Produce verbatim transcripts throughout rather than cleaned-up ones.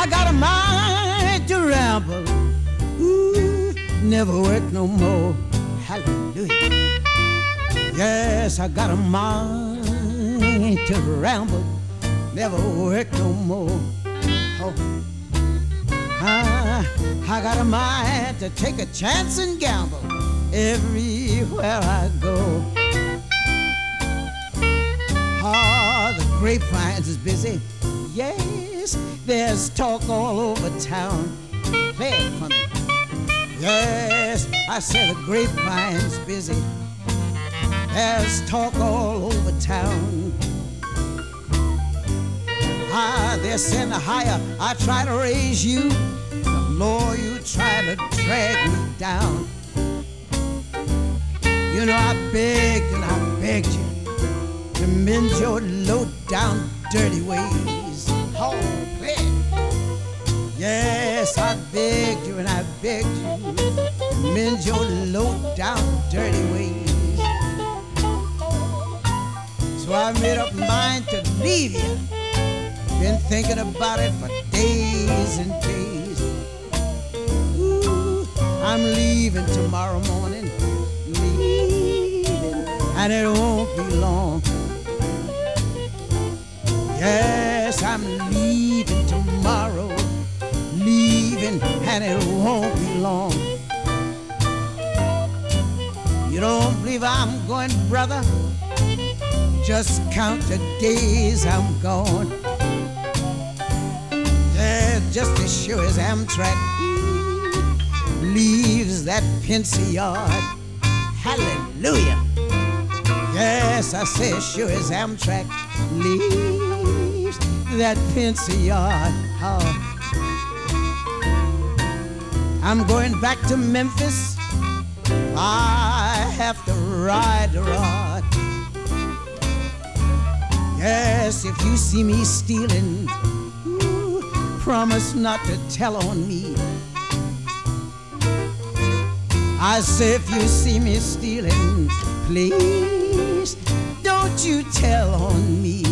I got a mind to ramble. Ooh, never work no more. Hallelujah. Yes, I got a mind to ramble. Never work no more. Oh. I, I got a mind to take a chance and gamble everywhere I go. Ah, the grapevines is busy. Yes, there's talk all over town. Play it for me. Yes, I said the grapevine's busy. There's talk all over town. Ah, they're saying the higher I try to raise you, the more you try to drag me down. You know I begged and I begged you to mend your low-down dirty ways. Oh, play it. Yes, I begged you and I begged you to mend your low-down dirty ways. So I made up my mind to leave you. Been thinking about it for days and days. Ooh, I'm leaving tomorrow morning, leaving, and it won't be long. Yes, I'm leaving tomorrow, leaving, and it won't be long. You don't believe I'm going, brother? Just count the days I'm gone. Yeah, just as sure as Amtrak leaves that Pincy yard. Hallelujah. Yes, I say as sure as Amtrak leaves that Pincy yard. Oh. I'm going back to Memphis. I have to ride the rod. Yes, if you see me stealing, ooh, promise not to tell on me. I say if you see me stealing, please don't you tell on me.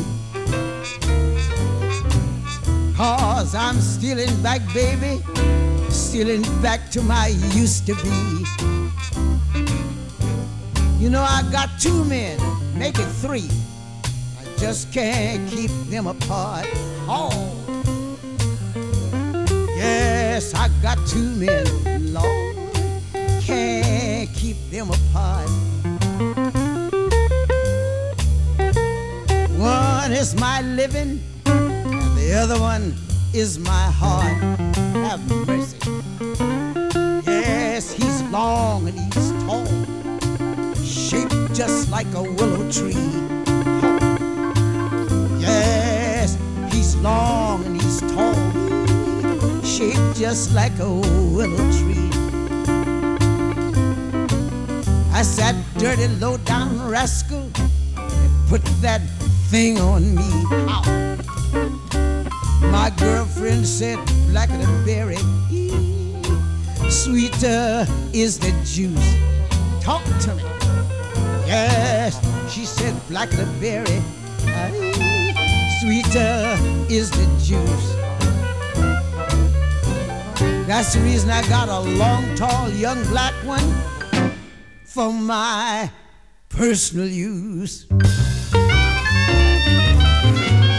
'Cause I'm stealing back, baby, stealing back to my used to be. You know I got two men, make it three. Just can't keep them apart. Oh, yes, I got two men, Lord, can't keep them apart. One is my living, and the other one is my heart. Have mercy. Yes, he's long and he's tall, shaped just like a willow tree. Yes, he's long and he's tall, shaped just like a willow tree. I said, dirty low-down rascal, put that thing on me. Ow. My girlfriend said, blacker the berry, sweeter is the juice. Talk to me. Yes, she said, blacker the berry, sweeter is the juice. That's the reason I got a long, tall, young black one for my personal use.